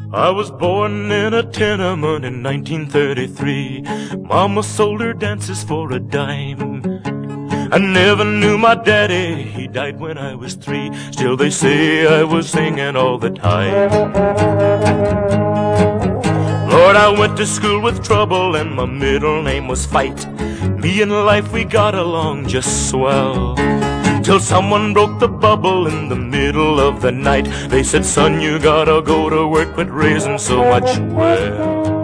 I was born in a tenement in 1933. Mama sold her dances for a dime. I never knew my daddy, he died when I was 3. Still they say I was singing all the time. Lord, I went to school with trouble and my middle name was Fight. Me and life, we got along just swell, till someone broke the bubble in the middle of the night. They said, son, you gotta go to work, quit raising so much well.